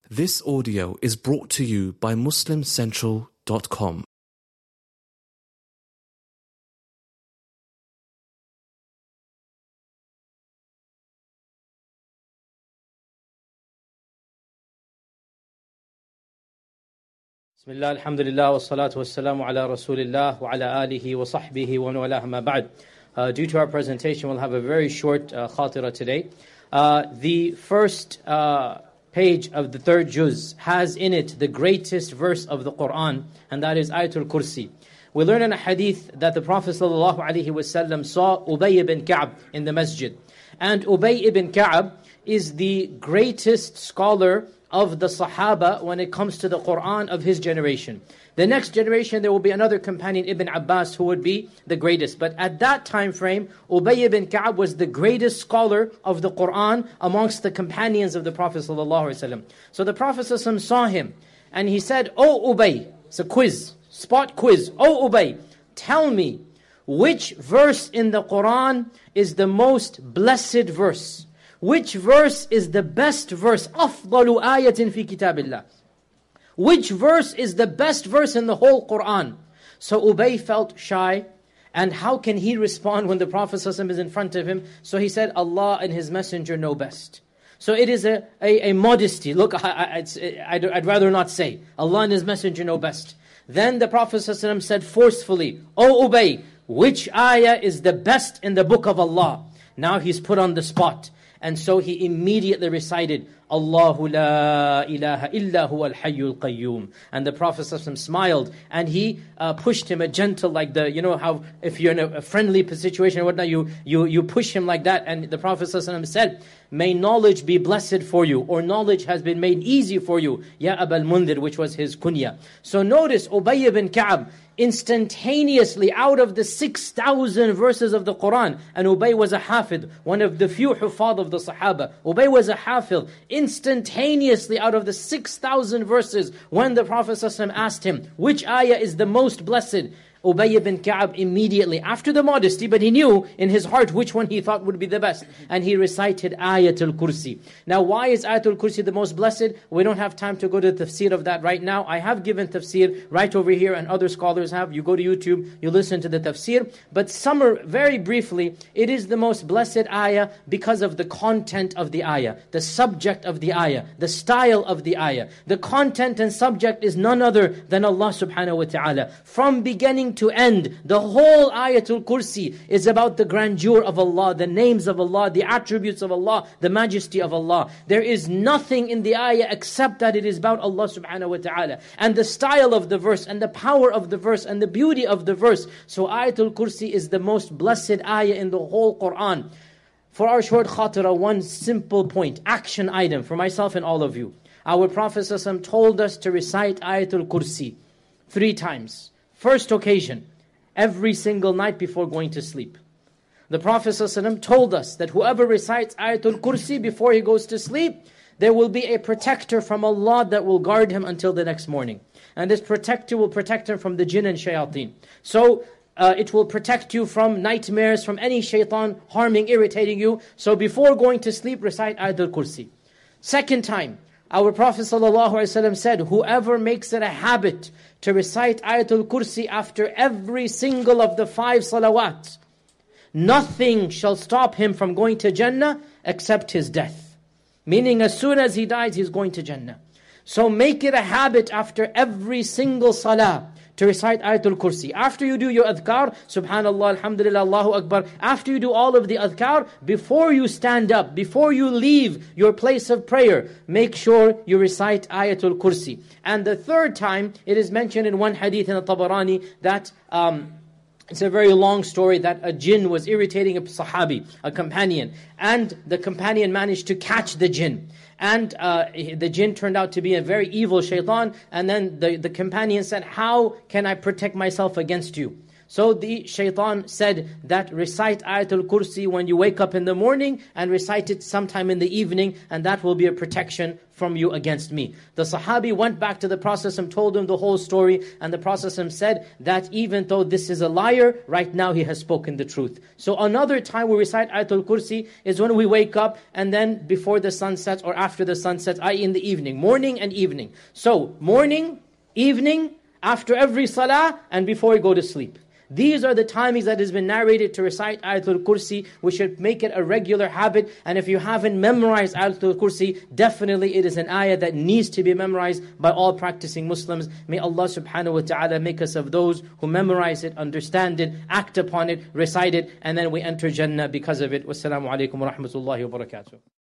This audio is brought to you by MuslimCentral.com. Bismillah, alhamdulillah, wassalatu wassalamu ala rasulillah wa ala alihi wa sahbihi wa wala ma ba'd. Due to our presentation, we'll have a very short khatira today. The first page of the third juz has in it the greatest verse of the Quran, and that is Ayatul Kursi. We learn in a hadith that the Prophet ﷺ saw Ubay ibn Ka'b in the masjid. And Ubay ibn Ka'b is the greatest scholar of the Sahaba when it comes to the Quran of his generation. The next generation, there will be another companion, Ibn Abbas, who would be the greatest. But at that time frame, Ubay ibn Ka'b was the greatest scholar of the Quran amongst the companions of the Prophet ﷺ. So the Prophet ﷺ saw him, and he said, "Oh Ubay," it's a quiz, spot quiz. "Oh Ubay, tell me, which verse in the Quran is the most blessed verse? Which verse is the best verse? أفضل آية في كتاب الله. Which verse is the best verse in the whole Quran?" So Ubay felt shy, and how can he respond when the Prophet ﷺ is in front of him? So he said, "Allah and His Messenger know best." So it is a modesty. Look, I'd rather not say. Allah and His Messenger know best. Then the Prophet ﷺ said forcefully, "Oh Ubay, which ayah is the best in the book of Allah?" Now he's put on the spot. And so he immediately recited, "Allahu la ilaha illa huwa al-hayyul qayyum." And the Prophet ﷺ smiled, and he pushed him a gentle, like you know how if you're in a friendly situation or whatnot, you push him like that. And the Prophet ﷺ said, "May knowledge be blessed for you," or knowledge has been made easy for you, Ya Abul Mundhir, which was his kunya. So notice Ubay ibn Ka'b, instantaneously out of the 6,000 verses of the Quran, and Ubay was a hafid, one of the few hufad of the Sahaba. Ubay was a hafid. Instantaneously out of the 6,000 verses, when the Prophet ﷺ asked him, "Which ayah is the most blessed?" Ubay ibn Ka'b immediately, after the modesty, but he knew in his heart which one he thought would be the best, and he recited Ayatul Kursi. Now why is Ayatul Kursi the most blessed? We don't have time to go to the tafsir of that right now. I have given tafsir right over here, and other scholars have. You go to YouTube, you listen to the tafsir. But very briefly, it is the most blessed ayah because of the content of the ayah, the subject of the ayah, the style of the ayah. The content and subject is none other than Allah subhanahu wa ta'ala. From beginning to end, the whole Ayatul Kursi is about the grandeur of Allah, the names of Allah, the attributes of Allah, the majesty of Allah. There is nothing in the ayah except that it is about Allah subhanahu wa ta'ala, and the style of the verse, and the power of the verse, and the beauty of the verse. So Ayatul Kursi is the most blessed ayah in the whole Quran. For our short khatira, one simple point, action item for myself and all of you. Our Prophet ﷺ told us to recite Ayatul Kursi 3 times. First occasion, every single night before going to sleep. The Prophet ﷺ told us that whoever recites Ayatul Kursi before he goes to sleep, there will be a protector from Allah that will guard him until the next morning. And this protector will protect him from the jinn and shayateen. So it will protect you from nightmares, from any shaitan harming, irritating you. So before going to sleep, recite Ayatul Kursi. Second time, our Prophet ﷺ said, whoever makes it a habit to recite Ayatul Kursi after every single of the 5 salawat, nothing shall stop him from going to Jannah except his death. Meaning as soon as he dies, he's going to Jannah. So make it a habit after every single salah to recite Ayatul Kursi. After you do your adhkar, Subhanallah, Alhamdulillah, Allahu Akbar, after you do all of the adhkar, before you stand up, before you leave your place of prayer, make sure you recite Ayatul Kursi. And the third time, it is mentioned in one hadith in the Tabarani that it's a very long story that a jinn was irritating a sahabi, a companion, and the companion managed to catch the jinn. And the jinn turned out to be a very evil shaitan. And then the companion said, "How can I protect myself against you?" So the shaitan said that recite Ayatul Kursi when you wake up in the morning and recite it sometime in the evening, and that will be a protection from you against me. The Sahabi went back to the Prophet ﷺ, told him the whole story, and the Prophet ﷺ said that even though this is a liar, right now he has spoken the truth. So another time we recite Ayatul Kursi is when we wake up and then before the sun sets or after the sun sets, i.e. in the evening, morning and evening. So morning, evening, after every salah, and before we go to sleep. These are the timings that has been narrated to recite Ayatul Kursi. We should make it a regular habit. And if you haven't memorized Ayatul Kursi, definitely it is an ayah that needs to be memorized by all practicing Muslims. May Allah subhanahu wa ta'ala make us of those who memorize it, understand it, act upon it, recite it, and then we enter Jannah because of it. Wassalamu alaikum wa rahmatullahi wa barakatuh.